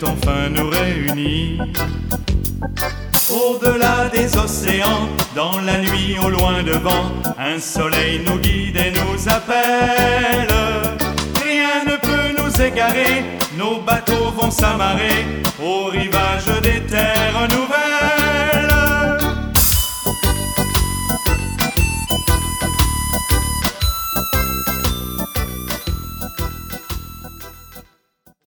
enfin nous réunir. Au-delà des océans, dans la nuit au loin devant, un soleil nous guide et nous appelle. Rien ne peut nous égarer, nos bateaux vont s'amarrer au rivage